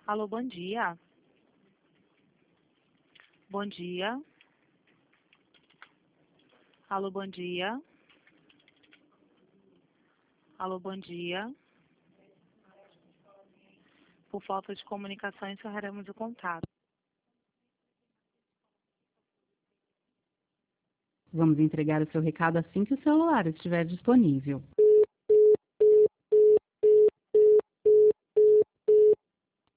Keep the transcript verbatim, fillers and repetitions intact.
Alô, bom dia. Bom dia. Alô, bom dia. Alô, bom dia. Por falta de comunicação, encerraremos o contato. Vamos entregar o seu recado assim que o celular estiver disponível.